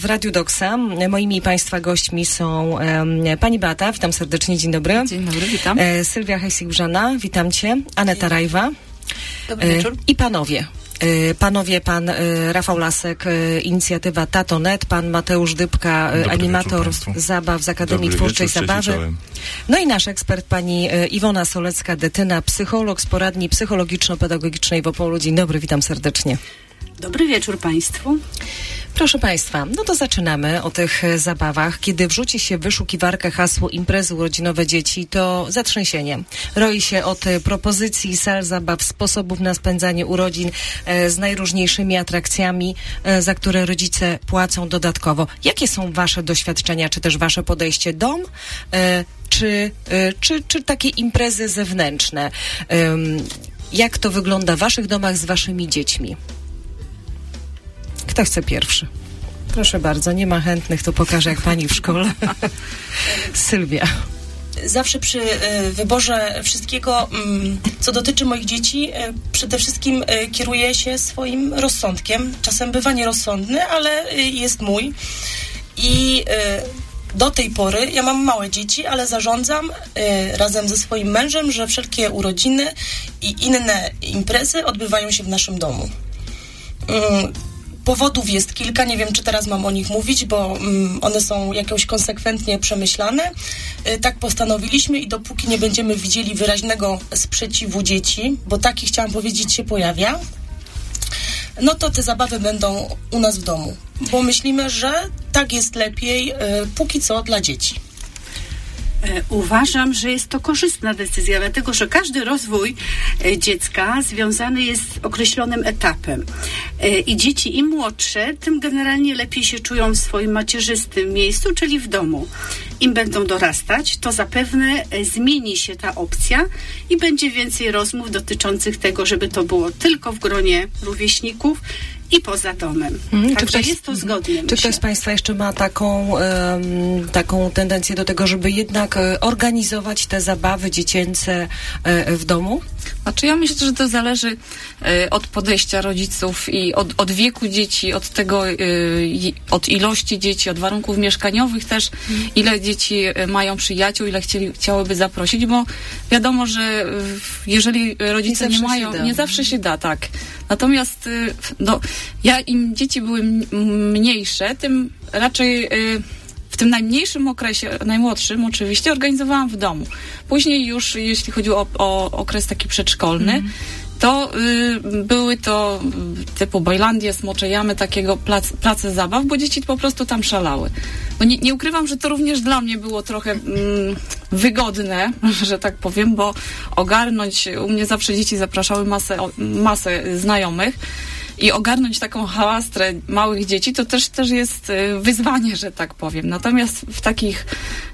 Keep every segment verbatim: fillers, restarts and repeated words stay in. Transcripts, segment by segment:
W Radiu Doksa moimi i Państwa gośćmi są um, pani Beata, witam serdecznie, dzień dobry. Dzień dobry, witam. E, Sylwia Hejsik-Brzana, witam Cię. Aneta Rajwa. Dobry wieczór. E, I panowie. E, panowie, pan e, Rafał Lasek, e, inicjatywa Tato kropka net, pan Mateusz Dybka, e, animator zabaw z Akademii Dobry Twórczej wieczór, Zabawy. No i nasz ekspert, pani e, Iwona Solecka-Detyna, psycholog z poradni psychologiczno-pedagogicznej w Opolu. Dzień dobry, witam serdecznie. Dobry wieczór Państwu. Proszę Państwa, no to zaczynamy o tych zabawach. Kiedy wrzuci się w wyszukiwarkę hasło imprezy urodzinowe dzieci, to zatrzęsienie. Roi się od propozycji sal zabaw, sposobów na spędzanie urodzin e, z najróżniejszymi atrakcjami, e, za które rodzice płacą dodatkowo. Jakie są Wasze doświadczenia, czy też Wasze podejście? Dom, e, czy, e, czy, czy takie imprezy zewnętrzne? E, jak to wygląda w Waszych domach z Waszymi dziećmi? Kto chce pierwszy? Proszę bardzo, nie ma chętnych, to pokażę jak pani w szkole. Sylwia. Zawsze przy y, wyborze wszystkiego, y, co dotyczy moich dzieci, y, przede wszystkim y, kieruję się swoim rozsądkiem. Czasem bywa nierozsądny, ale y, jest mój. I y, do tej pory, ja mam małe dzieci, ale zarządzam y, razem ze swoim mężem, że wszelkie urodziny i inne imprezy odbywają się w naszym domu. Y, Powodów jest kilka, nie wiem, czy teraz mam o nich mówić, bo um, one są jakoś konsekwentnie przemyślane. Y, tak postanowiliśmy i dopóki nie będziemy widzieli wyraźnego sprzeciwu dzieci, bo taki, chciałam powiedzieć, się pojawia, no to te zabawy będą u nas w domu, bo myślimy, że tak jest lepiej y, póki co dla dzieci. Uważam, że jest to korzystna decyzja, dlatego że każdy rozwój dziecka związany jest z określonym etapem. I dzieci im młodsze, tym generalnie lepiej się czują w swoim macierzystym miejscu, czyli w domu. Im będą dorastać, to zapewne zmieni się ta opcja i będzie więcej rozmów dotyczących tego, żeby to było tylko w gronie rówieśników i poza domem. Hmm, Także ktoś, jest to zgodne. Czy myślę. ktoś z Państwa jeszcze ma taką, um, taką tendencję do tego, żeby jednak um, organizować te zabawy dziecięce um, w domu? Znaczy ja myślę, że to zależy e, od podejścia rodziców i od, od wieku dzieci, od tego, e, od ilości dzieci, od warunków mieszkaniowych też, hmm. ile dzieci mają przyjaciół, ile chcieli, chciałyby zaprosić, bo wiadomo, że e, jeżeli rodzice nie, nie mają, nie zawsze się da, tak. Natomiast e, no, ja im dzieci były mniejsze, tym raczej... E, W tym najmniejszym okresie, najmłodszym oczywiście, organizowałam w domu. Później już, jeśli chodziło o, o okres taki przedszkolny, mm. to y, były to typu Bajlandia, Smocze Jamy, takiego plac, place zabaw, bo dzieci po prostu tam szalały. No nie, nie ukrywam, że to również dla mnie było trochę mm, wygodne, że tak powiem, bo ogarnąć, u mnie zawsze dzieci zapraszały masę, masę znajomych, i ogarnąć taką hałastrę małych dzieci, to też, też jest y, wyzwanie, że tak powiem. Natomiast w takich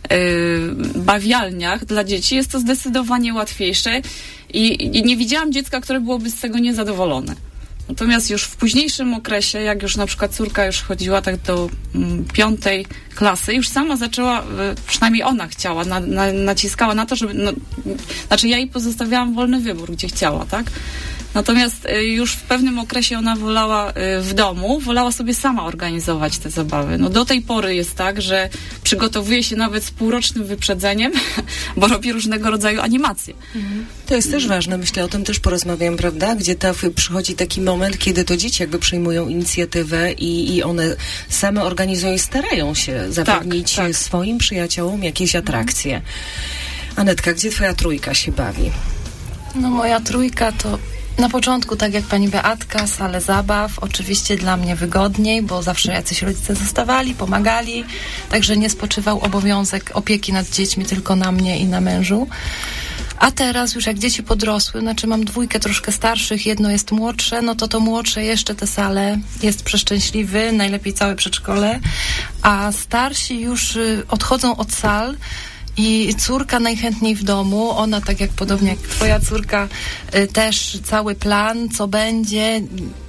y, bawialniach dla dzieci jest to zdecydowanie łatwiejsze i, i nie widziałam dziecka, które byłoby z tego niezadowolone. Natomiast już w późniejszym okresie, jak już na przykład córka już chodziła tak do mm, piątej klasy, już sama zaczęła, y, przynajmniej ona chciała, na, na, naciskała na to, żeby, no, znaczy ja jej pozostawiałam wolny wybór, gdzie chciała, tak? Natomiast y, już w pewnym okresie ona wolała y, w domu, wolała sobie sama organizować te zabawy. No do tej pory jest tak, że przygotowuje się nawet z półrocznym wyprzedzeniem, bo robi różnego rodzaju animacje. Mhm. To jest też ważne, myślę, o tym też porozmawiam, prawda? Gdzie ta, przychodzi taki moment, kiedy to dzieci jakby przejmują inicjatywę i, i one same organizują i starają się zapewnić tak, tak. swoim przyjaciołom jakieś atrakcje. Mhm. Anetka, gdzie twoja trójka się bawi? No moja trójka to na początku, tak jak pani Beatka, sale zabaw, oczywiście dla mnie wygodniej, bo zawsze jacyś rodzice zostawali, pomagali, także nie spoczywał obowiązek opieki nad dziećmi tylko na mnie i na mężu. A teraz już jak dzieci podrosły, znaczy mam dwójkę troszkę starszych, jedno jest młodsze, no to to młodsze jeszcze te sale jest przeszczęśliwy, najlepiej całe przedszkole, a starsi już y, odchodzą od sal. I córka najchętniej w domu, ona tak jak podobnie jak twoja córka, y, też cały plan, co będzie.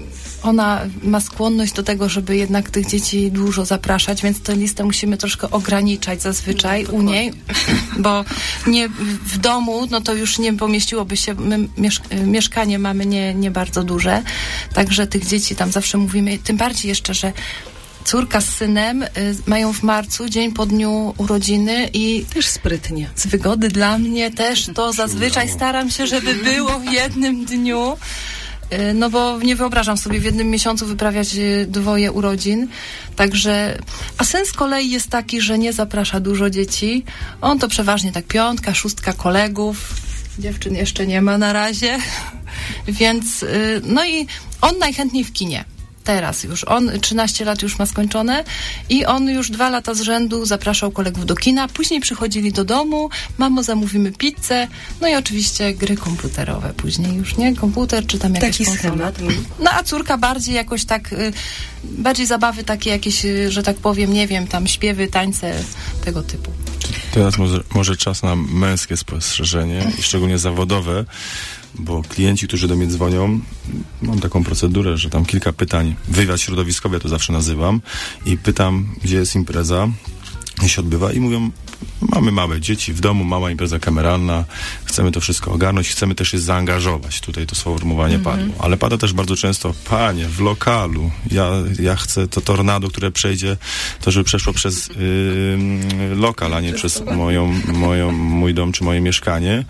Ona ma skłonność do tego, żeby jednak tych dzieci dużo zapraszać, więc tę listę musimy troszkę ograniczać zazwyczaj no, u niej, bo nie w domu, no to już nie pomieściłoby się, my mieszk- mieszkanie mamy nie, nie bardzo duże, także tych dzieci tam zawsze mówimy, tym bardziej jeszcze, że córka z synem y, mają w marcu, dzień po dniu urodziny i też sprytnie. Z wygody dla mnie też to zazwyczaj staram się, żeby było w jednym dniu. No bo nie wyobrażam sobie w jednym miesiącu wyprawiać dwoje urodzin. Także, a syn z kolei jest taki, że nie zaprasza dużo dzieci. On to przeważnie tak piątka, szóstka kolegów. Dziewczyn jeszcze nie ma na razie. Więc, no i on najchętniej w kinie. Teraz już. On trzynaście lat już ma skończone i on już dwa lata z rzędu zapraszał kolegów do kina. Później przychodzili do domu, mamo, zamówimy pizzę, no i oczywiście gry komputerowe później już, nie? Komputer czy tam jakieś taki schemat. No a córka bardziej jakoś tak, y, bardziej zabawy takie jakieś, y, że tak powiem, nie wiem, tam śpiewy, tańce, tego typu. Teraz może, może czas na męskie spostrzeżenie i szczególnie zawodowe, bo klienci, którzy do mnie dzwonią, mam taką procedurę, że tam kilka pytań, wywiad środowiskowy, ja to zawsze nazywam, i pytam, gdzie jest impreza, gdzie się odbywa, i mówią, mamy małe dzieci w domu, mała impreza kameralna, chcemy to wszystko ogarnąć, chcemy też się zaangażować. Tutaj to sformułowanie mm-hmm. padło. Ale pada też bardzo często, panie, w lokalu, ja, ja chcę to tornado, które przejdzie, to żeby przeszło przez yy, lokal, a nie przez moją, moją, mój dom czy moje mieszkanie.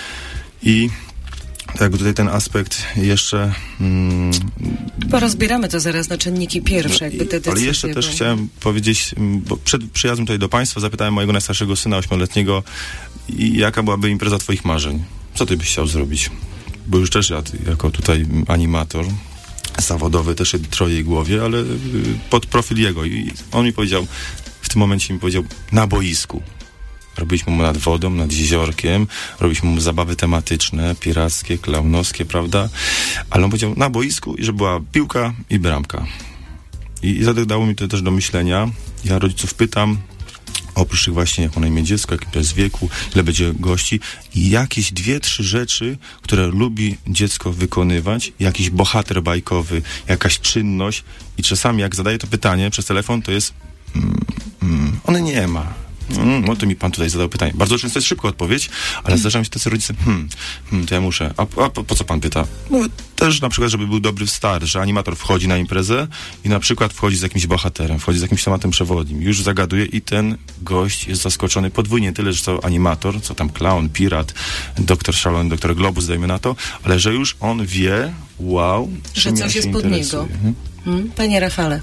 I jakby tutaj ten aspekt jeszcze... Mm, Porozbieramy to zaraz na czynniki pierwsze, jakby te decyzje. Ale jeszcze też bo... chciałem powiedzieć, bo przed przyjazdem tutaj do Państwa zapytałem mojego najstarszego syna, ośmioletniego, jaka byłaby impreza twoich marzeń? Co ty byś chciał zrobić? Bo już też ja, jako tutaj animator zawodowy, też troje jej głowie, ale pod profil jego. I on mi powiedział, w tym momencie mi powiedział, na boisku. Robiliśmy mu nad wodą, nad jeziorkiem, robiliśmy mu zabawy tematyczne, pirackie, klaunowskie, prawda? Ale on powiedział, na boisku, i że była piłka i bramka. I, i zadało mi to też do myślenia. Ja rodziców pytam, oprócz tych właśnie, jak ma na imię dziecko, jaki to jest wieku, ile będzie gości, i jakieś dwie, trzy rzeczy, które lubi dziecko wykonywać, jakiś bohater bajkowy, jakaś czynność, i czasami jak zadaję to pytanie przez telefon, to jest mm, mm, on nie ma. Mm, no to mi pan tutaj zadał pytanie. Bardzo często jest szybka odpowiedź, ale zdarzają się tacy rodzice, hmm, hmm, to ja muszę. A, a po, po co pan pyta? No też na przykład, żeby był dobry start, że animator wchodzi na imprezę i na przykład wchodzi z jakimś bohaterem, wchodzi z jakimś tematem przewodnim, już zagaduje i ten gość jest zaskoczony podwójnie, tyle, że to animator, co tam klaun, pirat, doktor szalony, doktor Globus, dajmy na to, ale że już on wie, wow, że coś jest pod niego. Hmm? Panie Rafale.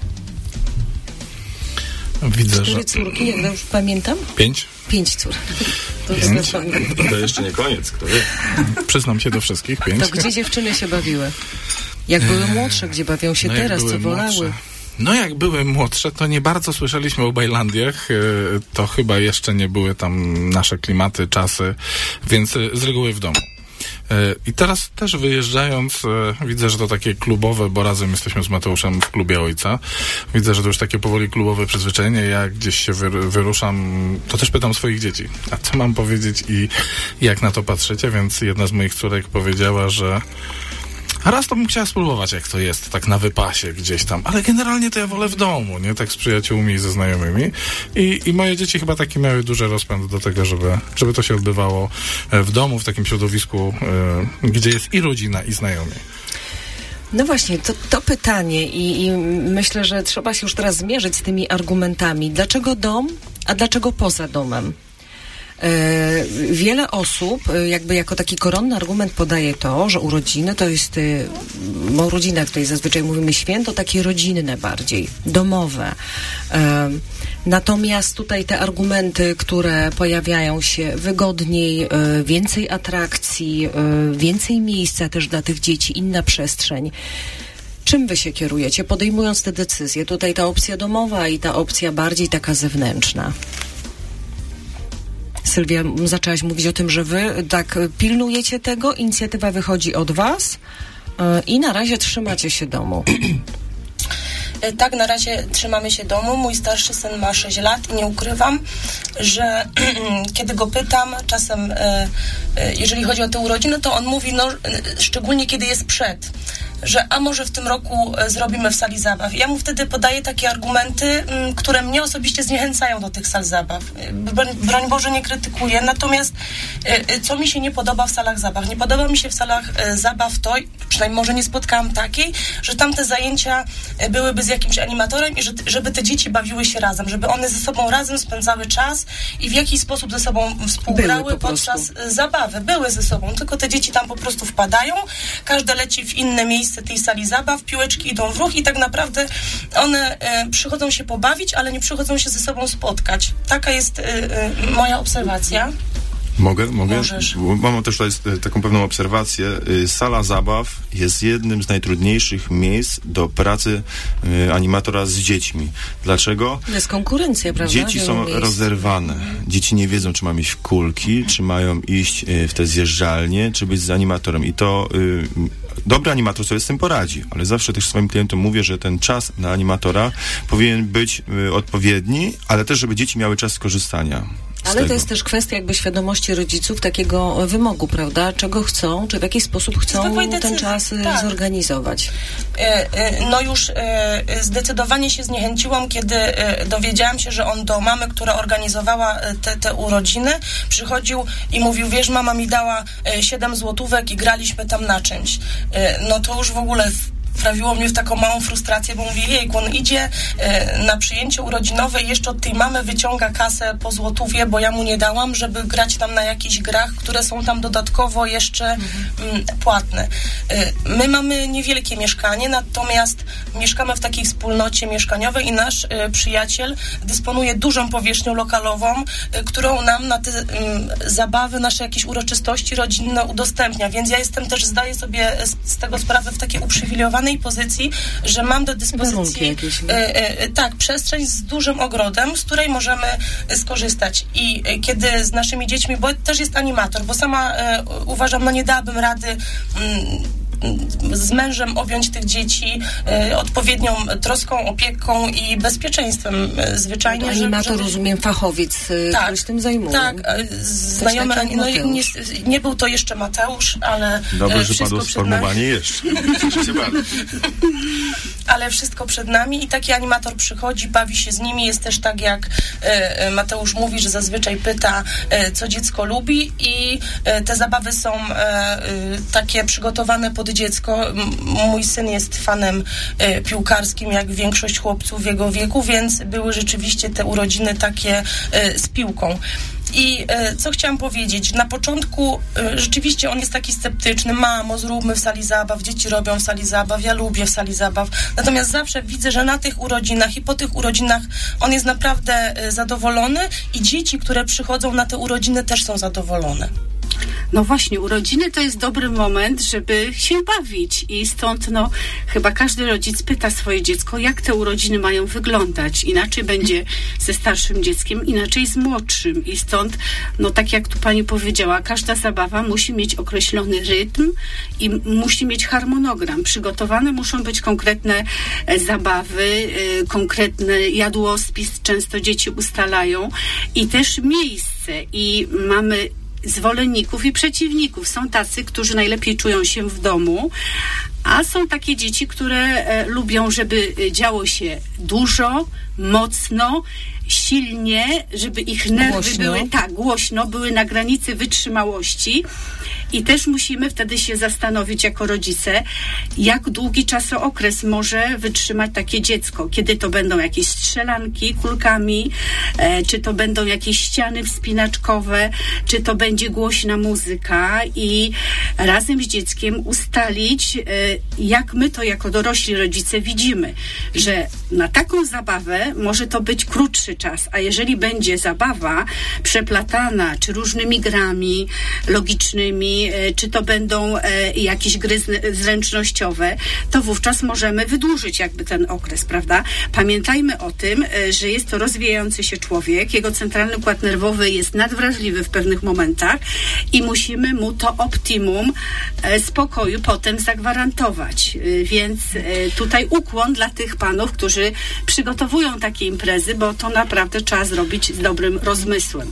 Widzę, Cztery że... córki, jak już pamiętam? Pięć? Pięć córek. To, pięć. To jeszcze nie koniec, kto wie. Przyznam się do wszystkich, pięć. To gdzie dziewczyny się bawiły? Jak były młodsze, gdzie bawią się no teraz, co wolały? Młodsze. No jak były młodsze, to nie bardzo słyszeliśmy o Bajlandiach, to chyba jeszcze nie były tam nasze klimaty, czasy, więc z reguły w domu. I teraz też wyjeżdżając, widzę, że to takie klubowe, bo razem jesteśmy z Mateuszem w klubie ojca. Widzę, że to już takie powoli klubowe przyzwyczajenie. Jak gdzieś się wyruszam, to też pytam swoich dzieci, a co mam powiedzieć i jak na to patrzycie? Więc jedna z moich córek powiedziała, że a raz to bym chciała spróbować, jak to jest, tak na wypasie gdzieś tam, ale generalnie to ja wolę w domu, nie? Tak z przyjaciółmi i ze znajomymi. I, i moje dzieci chyba taki miały duży rozpęd do tego, żeby, żeby to się odbywało w domu, w takim środowisku, y, gdzie jest i rodzina, i znajomi. No właśnie, to, to pytanie i, i myślę, że trzeba się już teraz zmierzyć z tymi argumentami. Dlaczego dom, a dlaczego poza domem? Wiele osób jakby jako taki koronny argument podaje to, że urodziny to jest, o urodzinach tutaj zazwyczaj mówimy święto takie rodzinne bardziej, domowe. Natomiast tutaj te argumenty, które pojawiają się wygodniej, więcej atrakcji, więcej miejsca też dla tych dzieci, inna przestrzeń. Czym wy się kierujecie, podejmując te decyzje? Tutaj ta opcja domowa i ta opcja bardziej taka zewnętrzna. Sylwia, zaczęłaś mówić o tym, że wy tak pilnujecie tego, inicjatywa wychodzi od was yy, i na razie trzymacie się domu. Tak, na razie trzymamy się domu. Mój starszy syn ma sześć lat i nie ukrywam, że kiedy go pytam, czasem e, e, jeżeli chodzi o te urodziny, to on mówi, no szczególnie kiedy jest przed, że a może w tym roku e, zrobimy w sali zabaw. I ja mu wtedy podaję takie argumenty, m, które mnie osobiście zniechęcają do tych sal zabaw. E, broń, broń Boże, nie krytykuję, natomiast e, co mi się nie podoba w salach zabaw? Nie podoba mi się w salach e, zabaw to, przynajmniej może nie spotkałam takiej, że tam te zajęcia e, byłyby z jakimś animatorem i że, żeby te dzieci bawiły się razem, żeby one ze sobą razem spędzały czas i w jakiś sposób ze sobą współgrały Były po podczas zabawy. Były ze sobą, tylko te dzieci tam po prostu wpadają, każde leci w inne miejsce tej sali zabaw, piłeczki idą w ruch i tak naprawdę one e, przychodzą się pobawić, ale nie przychodzą się ze sobą spotkać. Taka jest e, e, moja obserwacja. Mogę? Mogę? Możesz. Mam też tutaj taką pewną obserwację. Sala zabaw jest jednym z najtrudniejszych miejsc do pracy animatora z dziećmi. Dlaczego? To jest konkurencja, prawda? Dzieci są miejsc. rozerwane. Dzieci nie wiedzą, czy mają iść w kulki, czy mają iść w te zjeżdżalnie, czy być z animatorem. I to y, dobry animator sobie z tym poradzi, ale zawsze też swoim klientom mówię, że ten czas na animatora powinien być y, odpowiedni, ale też, żeby dzieci miały czas skorzystania. Ale tego. to jest też kwestia jakby świadomości rodziców, takiego wymogu, prawda? Czego chcą, czy w jaki sposób chcą Zwykłej ten decyzji, czas tak. zorganizować. E, e, No już e, zdecydowanie się zniechęciłam, kiedy e, dowiedziałam się, że on do mamy, która organizowała te, te urodziny, przychodził i mówił, wiesz, mama mi dała e, siedem złotówek i graliśmy tam na czymś. E, No to już w ogóle wprawiło mnie w taką małą frustrację, bo mówię, jejku, on idzie e, na przyjęcie urodzinowe i jeszcze od tej mamy wyciąga kasę po złotówie, bo ja mu nie dałam, żeby grać tam na jakichś grach, które są tam dodatkowo jeszcze mhm. m, płatne. E, my mamy niewielkie mieszkanie, natomiast mieszkamy w takiej wspólnocie mieszkaniowej i nasz e, przyjaciel dysponuje dużą powierzchnią lokalową, e, którą nam na te m, zabawy, nasze jakieś uroczystości rodzinne udostępnia, więc ja jestem też, zdaję sobie z, z tego sprawę w takiej uprzywilejowanej pozycji, że mam do dyspozycji jakieś, e, e, tak, przestrzeń z dużym ogrodem, z której możemy skorzystać. I e, kiedy z naszymi dziećmi, bo też jest animator, bo sama e, uważam, no nie dałabym rady mm, z mężem objąć tych dzieci e, odpowiednią troską, opieką i bezpieczeństwem e, zwyczajnie. Animator, żeby, rozumiem, fachowiec, tak, który się tym zajmuje. Tak, e, znajomy, taki no, jak nie, nie był to jeszcze Mateusz, ale Dobrze, e, że wszystko padło przed sformułowanie nami. jeszcze. Cieszę się bardzo. Ale wszystko przed nami i taki animator przychodzi, bawi się z nimi, jest też tak jak e, Mateusz mówi, że zazwyczaj pyta, e, co dziecko lubi i e, te zabawy są e, e, takie przygotowane pod dziecko. M- mój syn jest fanem e, piłkarskim, jak większość chłopców w jego wieku, więc były rzeczywiście te urodziny takie e, z piłką. I e, co chciałam powiedzieć, na początku e, rzeczywiście on jest taki sceptyczny, mamo, zróbmy w sali zabaw, dzieci robią w sali zabaw, ja lubię w sali zabaw, natomiast zawsze widzę, że na tych urodzinach i po tych urodzinach on jest naprawdę e, zadowolony i dzieci, które przychodzą na te urodziny, też są zadowolone. No właśnie, urodziny to jest dobry moment, żeby się bawić i stąd no chyba każdy rodzic pyta swoje dziecko, jak te urodziny mają wyglądać. Inaczej będzie ze starszym dzieckiem, inaczej z młodszym i stąd, no tak jak tu pani powiedziała, każda zabawa musi mieć określony rytm i musi mieć harmonogram. Przygotowane muszą być konkretne e, zabawy, e, konkretny jadłospis, często dzieci ustalają i też miejsce i mamy zwolenników i przeciwników. Są tacy, którzy najlepiej czują się w domu, a są takie dzieci, które e, lubią, żeby działo się dużo, mocno, silnie, żeby ich nerwy Głośno. były, tak, głośno, były na granicy wytrzymałości. I też musimy wtedy się zastanowić jako rodzice, jak długi czasookres może wytrzymać takie dziecko. Kiedy to będą jakieś strzelanki kulkami, e, czy to będą jakieś ściany wspinaczkowe, czy to będzie głośna muzyka i razem z dzieckiem ustalić, e, jak my to jako dorośli rodzice widzimy, że na taką zabawę może to być krótszy czas, a jeżeli będzie zabawa przeplatana, czy różnymi grami logicznymi, czy to będą e, jakieś gry zręcznościowe, to wówczas możemy wydłużyć jakby ten okres, prawda? Pamiętajmy o tym, e, że jest to rozwijający się człowiek, jego centralny układ nerwowy jest nadwrażliwy w pewnych momentach i musimy mu to optimum e, spokoju potem zagwarantować. E, więc e, tutaj ukłon dla tych panów, którzy przygotowują takie imprezy, bo to naprawdę trzeba zrobić z dobrym rozmysłem.